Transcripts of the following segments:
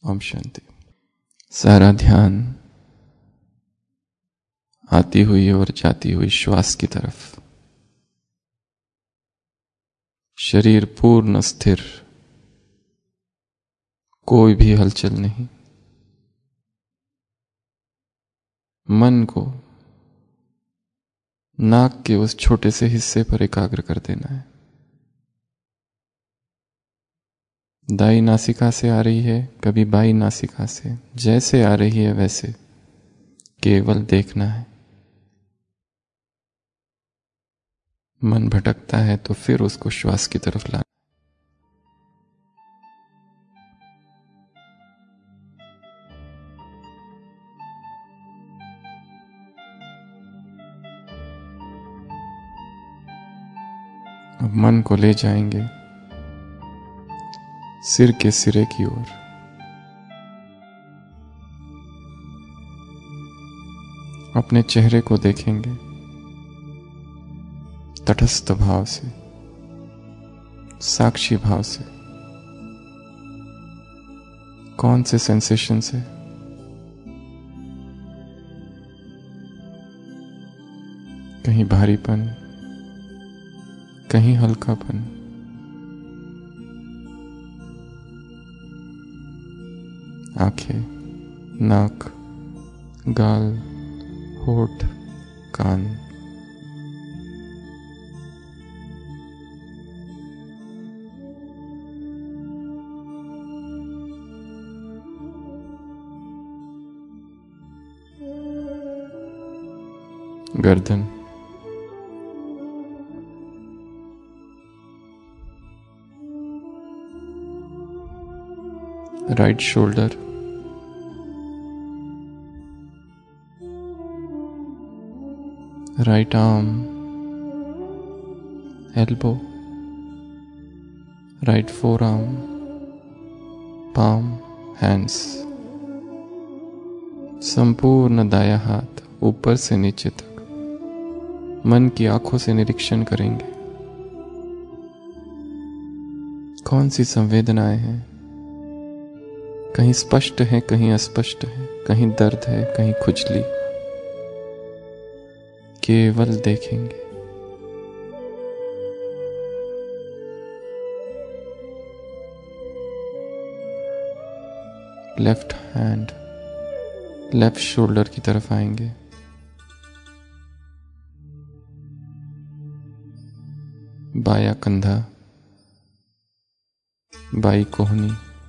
ओम शांति। सारा ध्यान आती हुई और जाती हुई श्वास की तरफ। शरीर पूर्ण स्थिर, कोई भी हलचल नहीं। मन को नाक के उस छोटे से हिस्से पर एकाग्र कर देना है। दाई नासिका से आ रही है, कभी बाई नासिका से, जैसे आ रही है वैसे केवल देखना है। मन भटकता है तो फिर उसको श्वास की तरफ लाना। अब मन को ले जाएंगे सिर के सिरे की ओर। अपने चेहरे को देखेंगे तटस्थ भाव से, साक्षी भाव से। कौन से सेंसेशन से? कहीं भारीपन, कहीं हल्कापन, आंखें, नाक, गाल, होठ, कान। गर्दन, right shoulder, right arm, elbow, right forearm, palm, hands. संपूर्ण दायां हाथ ऊपर से नीचे तक मन की आंखों से निरीक्षण करेंगे। कौन सी संवेदनाएं हैं? कहीं स्पष्ट है, कहीं अस्पष्ट है, कहीं दर्द है, कहीं खुजली। केवल देखेंगे। लेफ्ट हैंड लेफ्ट शोल्डर की तरफ आएंगे। बाया कंधा, बाई कोहनी,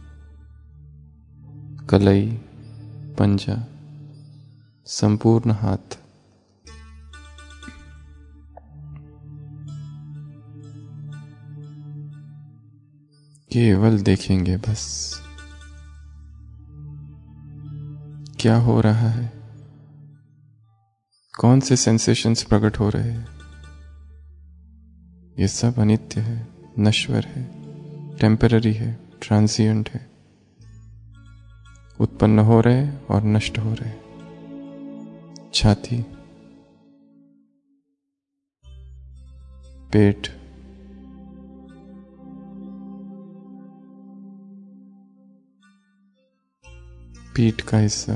कलाई, पंजा, संपूर्ण हाथ। केवल देखेंगे बस। क्या हो रहा है? कौन से सेंसेशंस प्रकट हो रहे हैं? ये सब अनित्य है, नश्वर है, टेम्पररी है, ट्रांजिएंट है। उत्पन्न हो रहे और नष्ट हो रहे। छाती, पेट, पीठ का हिस्सा,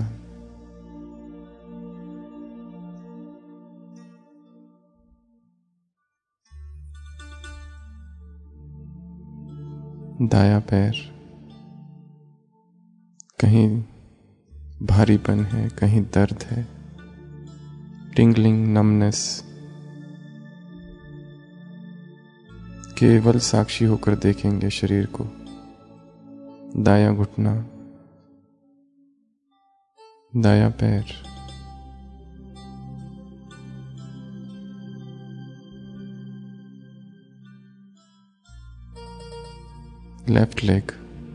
दायां पैर, कहीं भारीपन है, कहीं दर्द है, टिंगलिंग, नमनेस। केवल साक्षी होकर देखेंगे शरीर को। दायां घुटना, दायां पैर, left leg,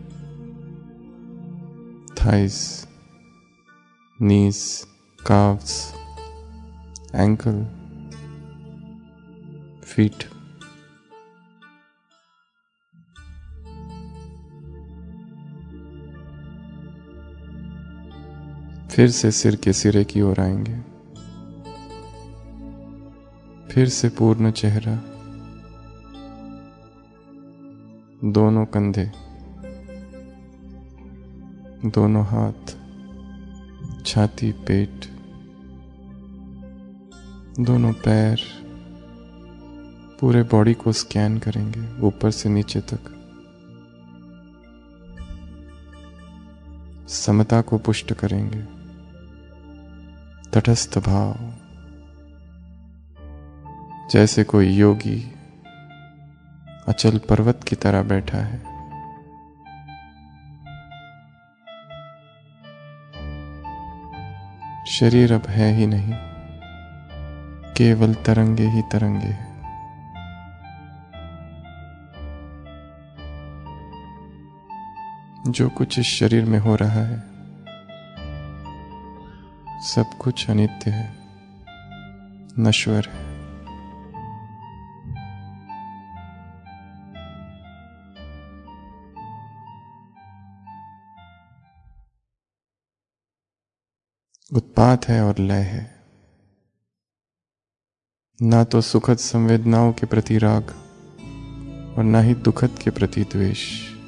thighs, knees, calves, ankle, feet। फिर से सिर के सिरे की ओर आएंगे। फिर से पूर्ण चेहरा, दोनों कंधे, दोनों हाथ, छाती, पेट, दोनों पैर, पूरे बॉडी को स्कैन करेंगे ऊपर से नीचे तक। समता को पुष्ट करेंगे, तटस्थ भाव, जैसे कोई योगी अचल पर्वत की तरह बैठा है। शरीर अब है ही नहीं, केवल तरंगे ही तरंगे हैं। जो कुछ इस शरीर में हो रहा है सब कुछ अनित्य है, नश्वर है। उत्पात है और लय है, ना तो सुखद संवेदनाओं के प्रति राग और ना ही दुखद के प्रति द्वेष।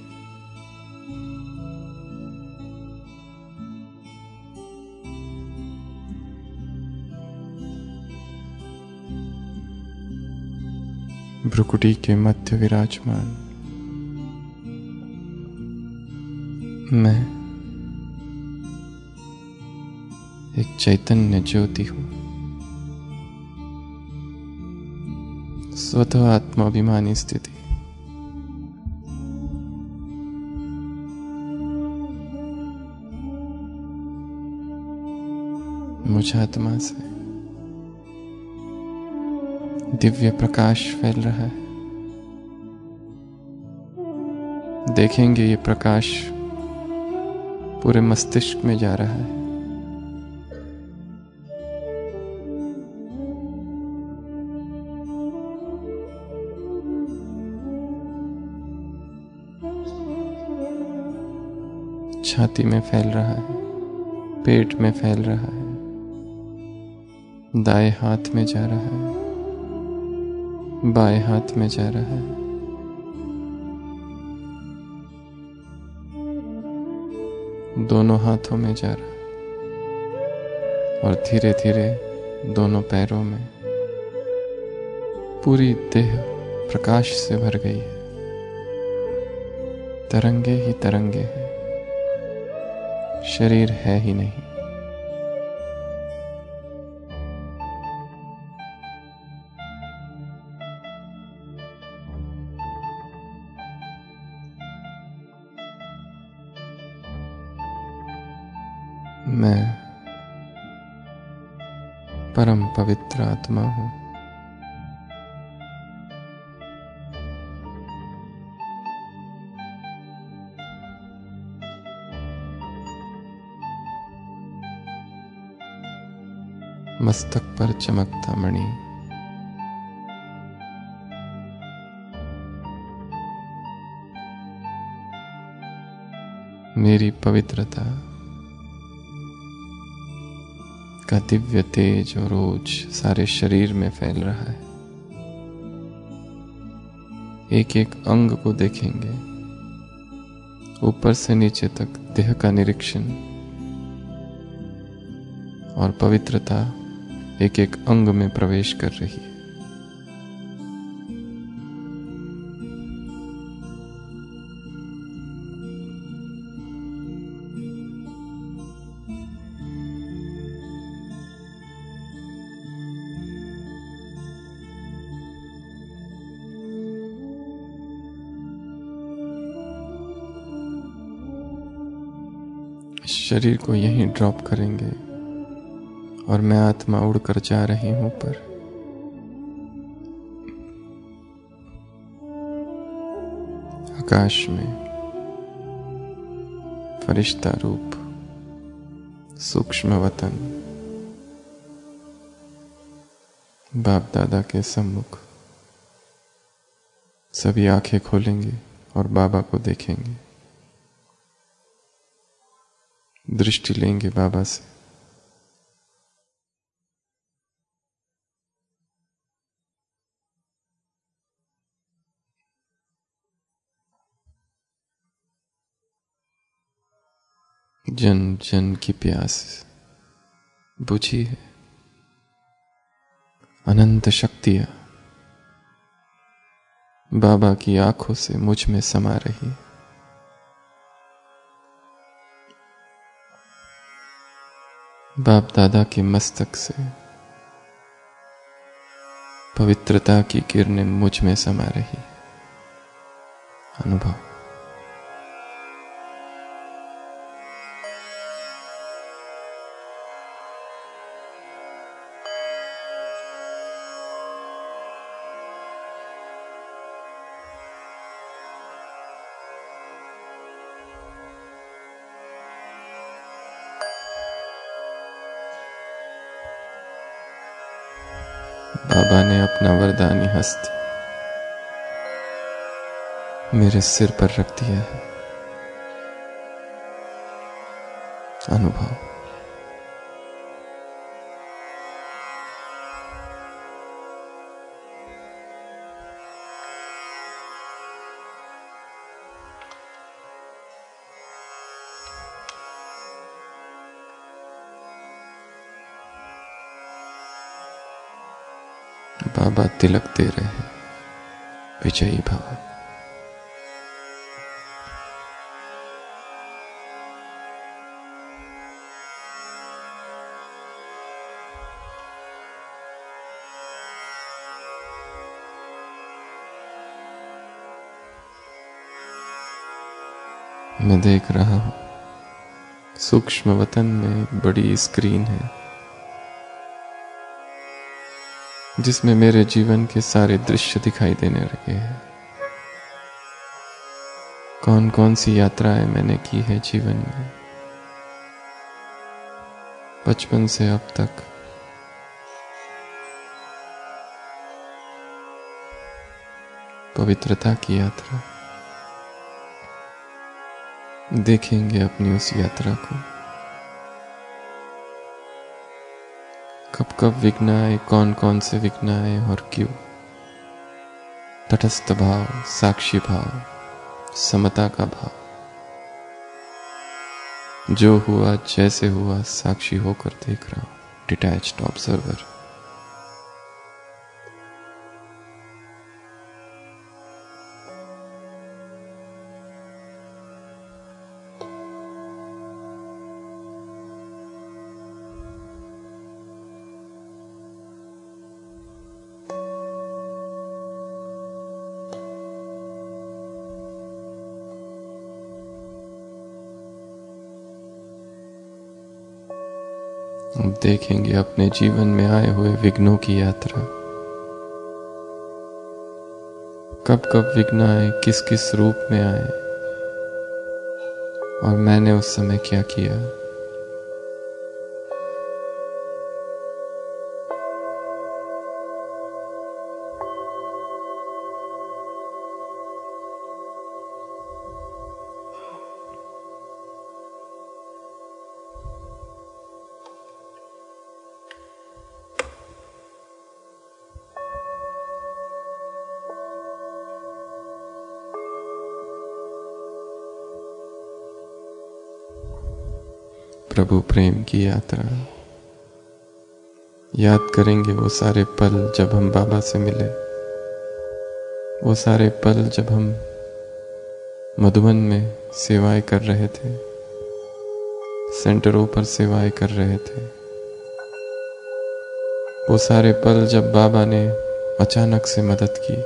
भ्रुकुटी के मध्य विराजमान मैं एक चैतन्य ज्योति हूं, स्वतः आत्माभिमानी स्थिति। मुझ आत्मा से दिव्य प्रकाश फैल रहा है। देखेंगे ये प्रकाश पूरे मस्तिष्क में जा रहा है। छाती में फैल रहा है, पेट में फैल रहा है, दाएं हाथ में जा रहा है, बाएं हाथ में जा रहा है। दोनों हाथों में जा रहा है और धीरे धीरे दोनों पैरों में। पूरी देह प्रकाश से भर गई है, तरंगे ही तरंगे हैं, शरीर है ही नहीं। मैं परम पवित्र आत्मा हूं। मस्तक पर चमकता मणि, मेरी पवित्रता का दिव्य तेज और ओज सारे शरीर में फैल रहा है। एक एक अंग को देखेंगे, ऊपर से नीचे तक देह का निरीक्षण, और पवित्रता एक एक अंग में प्रवेश कर रही है। शरीर को यहीं ड्रॉप करेंगे और मैं आत्मा उड़कर जा रही हूं ऊपर। आकाश में फरिश्ता रूप, सूक्ष्म वतन, बाप दादा के सम्मुख सभी आंखें खोलेंगे और बाबा को देखेंगे, दृष्टि लेंगे बाबा से। जन जन की प्यास बुझी है। अनंत शक्तियां बाबा की आंखों से मुझ में समा रही है। बाप दादा के मस्तक से पवित्रता की किरणें मुझ में समा रही है। अनुभव। बाबा ने अपना वरदानी हस्त मेरे सिर पर रख दिया है। अनुभव। बाबा तिलक दे रहे हैं। विजयी भव। मैं देख रहा हूं सूक्ष्म वतन में एक बड़ी स्क्रीन है जिसमें मेरे जीवन के सारे दृश्य दिखाई देने लगे हैं। कौन कौन सी यात्राएं मैंने की है जीवन में, बचपन से अब तक। पवित्रता की यात्रा। देखेंगे अपनी उस यात्रा को। कब कब विघ्न आए, कौन कौन से विघ्न आए और क्यों। तटस्थ भाव, साक्षी भाव, समता का भाव। जो हुआ जैसे हुआ साक्षी होकर देख रहा हूं। Detached observer. अब देखेंगे अपने जीवन में आए हुए विघ्नों की यात्रा। कब कब विघ्न आए, किस किस रूप में आए और मैंने उस समय क्या किया। प्रभु प्रेम की यात्रा। याद करेंगे वो सारे पल जब हम बाबा से मिले, वो सारे पल जब हम मधुबन में सेवाएं कर रहे थे, सेंटरों पर सेवाएं कर रहे थे। वो सारे पल जब बाबा ने अचानक से मदद की।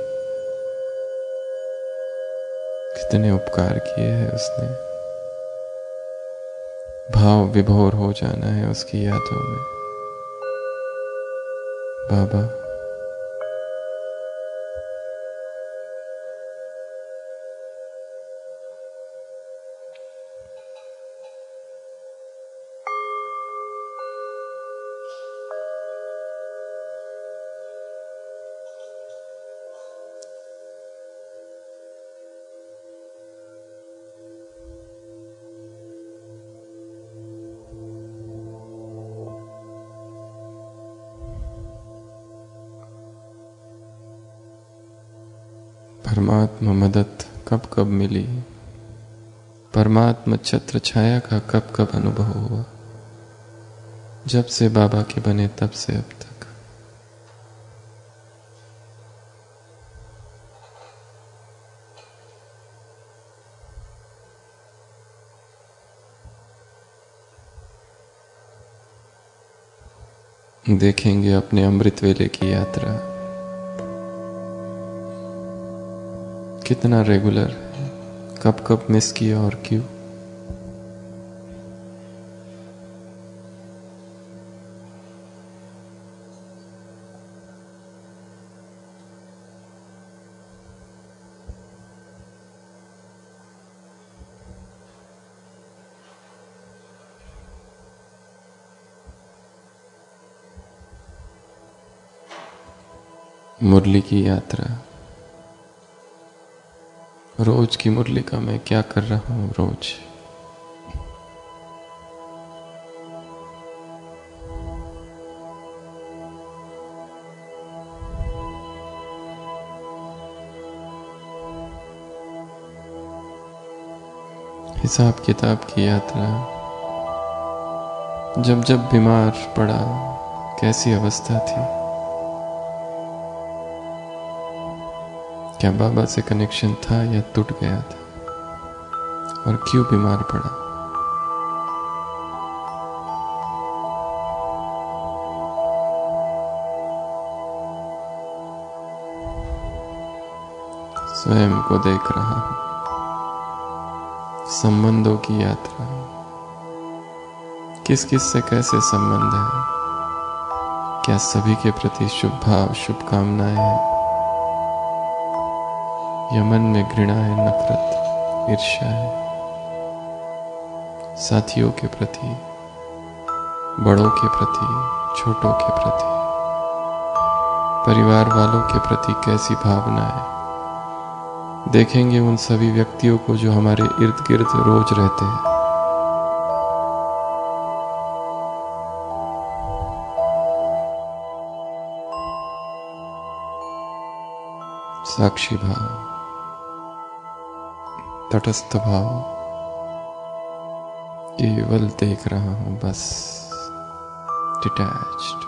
कितने उपकार किए हैं उसने। भाव विभोर हो जाना है उसकी यादों में। बाबा परमात्मा मदद कब कब मिली। परमात्म छत्र छाया का कब कब अनुभव हुआ, जब से बाबा के बने तब से अब तक। देखेंगे अपने अमृत वेले की यात्रा कितना रेगुलर है, कब कब मिस किया और क्यों। मुरली की यात्रा, रोज की मुरली का मैं क्या कर रहा हूं रोज। हिसाब किताब की यात्रा, जब जब बीमार पड़ा कैसी अवस्था थी, क्या बाबा से कनेक्शन था या टूट गया था, और क्यों बीमार पड़ा। स्वयं को देख रहा हूं। संबंधों की यात्रा, किस किस से कैसे संबंध है, क्या सभी के प्रति शुभ भाव शुभकामनाएं हैं, या मन में घृणा है, नफरत ईर्ष्या है, साथियों के प्रति, बड़ों के प्रति, छोटों के प्रति, परिवार वालों के प्रति कैसी भावना है। देखेंगे उन सभी व्यक्तियों को जो हमारे इर्द गिर्द रोज रहते हैं। साक्षी भाव, तटस्थ भाव, केवल देख रहा हूं बस, डिटैच्ड।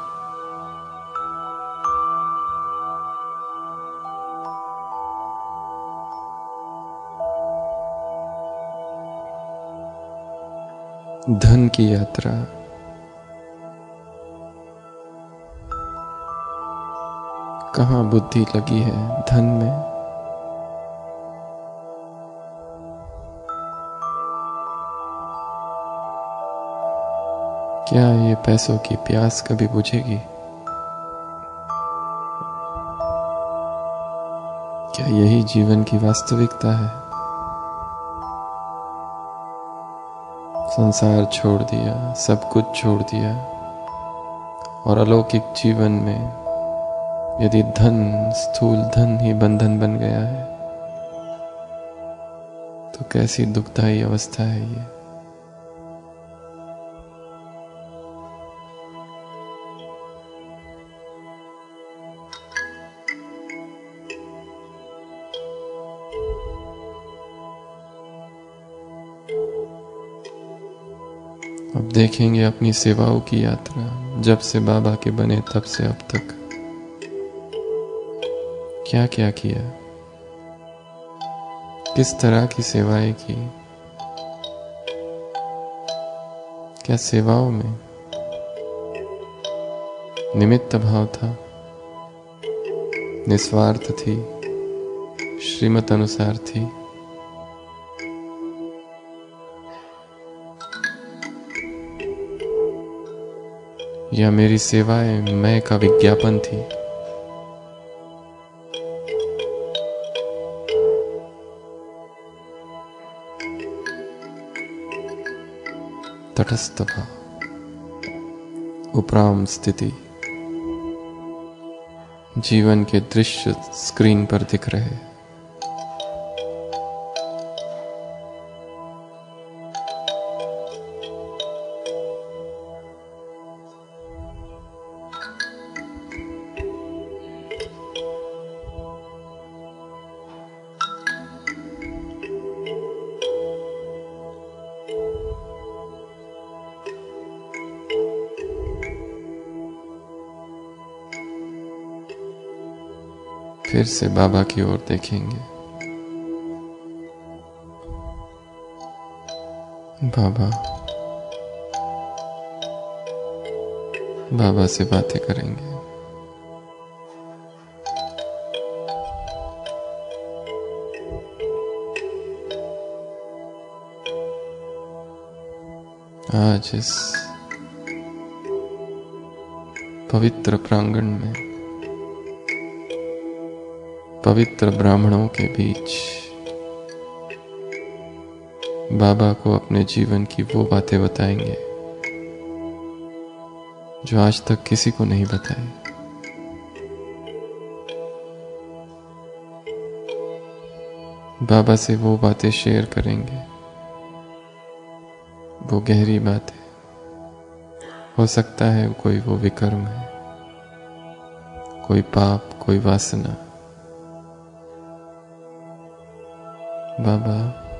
धन की यात्रा, कहां बुद्धि लगी है धन में। क्या ये पैसों की प्यास कभी बुझेगी? क्या यही जीवन की वास्तविकता है? संसार छोड़ दिया, सब कुछ छोड़ दिया, और अलौकिक जीवन में यदि धन, स्थूल धन ही बंधन बन गया है, तो कैसी दुखदायी अवस्था है ये। अब देखेंगे अपनी सेवाओं की यात्रा, जब से बाबा के बने तब से अब तक क्या क्या किया, किस तरह की सेवाएं की। क्या सेवाओं में निमित्त भाव था, निस्वार्थ थी, श्रीमत अनुसार थी, या मेरी सेवाएं मैं का विज्ञापन थी। तटस्थ भाव, उपराम स्थिति, जीवन के दृश्य स्क्रीन पर दिख रहे। फिर से बाबा की ओर देखेंगे। बाबा बाबा से बातें करेंगे। आज इस पवित्र प्रांगण में पवित्र ब्राह्मणों के बीच बाबा को अपने जीवन की वो बातें बताएंगे जो आज तक किसी को नहीं बताई। बाबा से वो बातें शेयर करेंगे, वो गहरी बातें। हो सकता है कोई वो विकर्म है, कोई पाप, कोई वासना। बाबा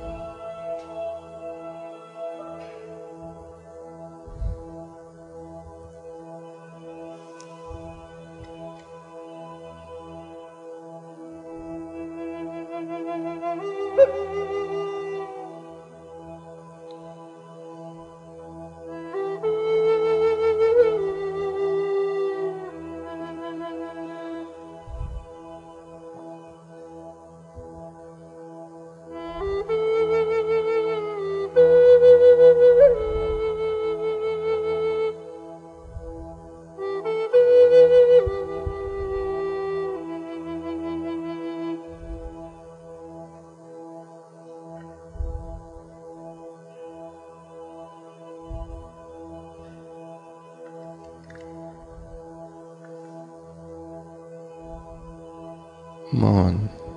मौन,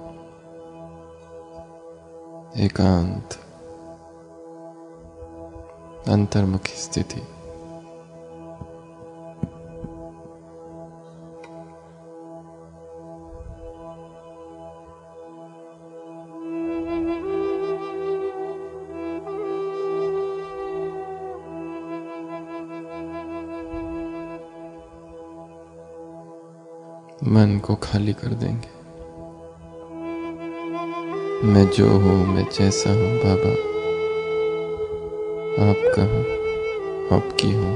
एकांत, अंतर्मुखी स्थिति। मन को खाली कर देंगे। मैं जो हूं, मैं जैसा हूं बाबा, आपका हूं, आपकी हूं।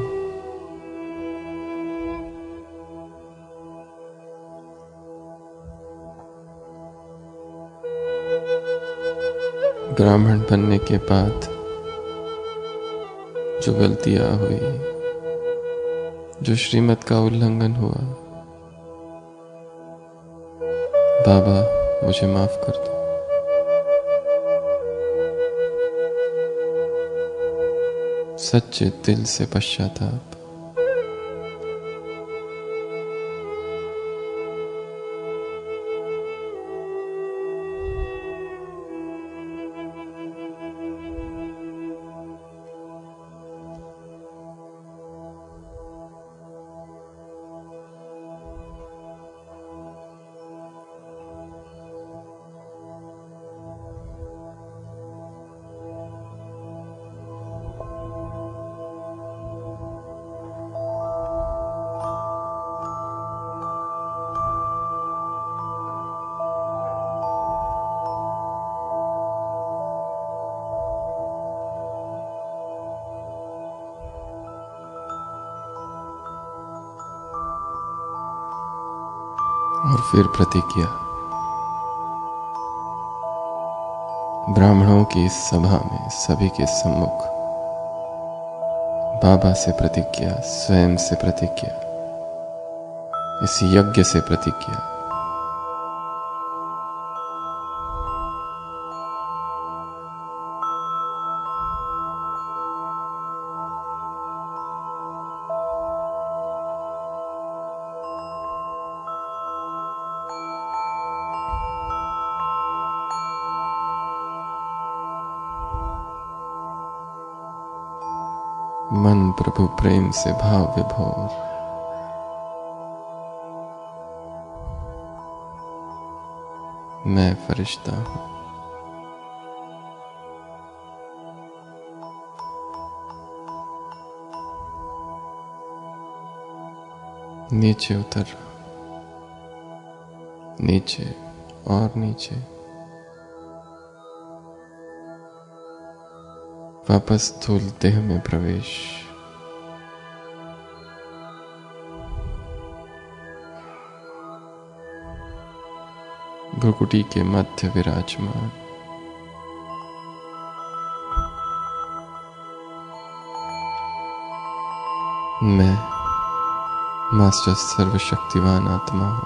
ब्राह्मण बनने के बाद जो गलतियां हुई, जो श्रीमत का उल्लंघन हुआ, बाबा मुझे माफ कर दो। सच्चे दिल से पश्चाताप। और फिर प्रतिज्ञा। ब्राह्मणों की इस सभा में सभी के सम्मुख बाबा से प्रतिज्ञा, स्वयं से प्रतिज्ञा, इस यज्ञ से प्रतिज्ञा। मन प्रभु प्रेम से भाव विभोर। मैं फरिश्ता हूं। नीचे उतर, नीचे और नीचे, वापस स्थूल देह में प्रवेश। भ्रुकुटी के मध्य विराजमान। मैं मास्टर सर्वशक्तिवान आत्मा हूं।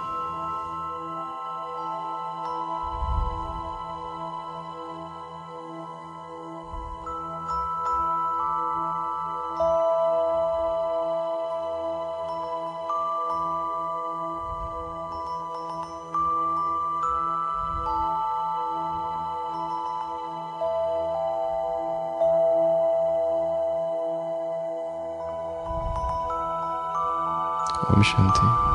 ओम शांति।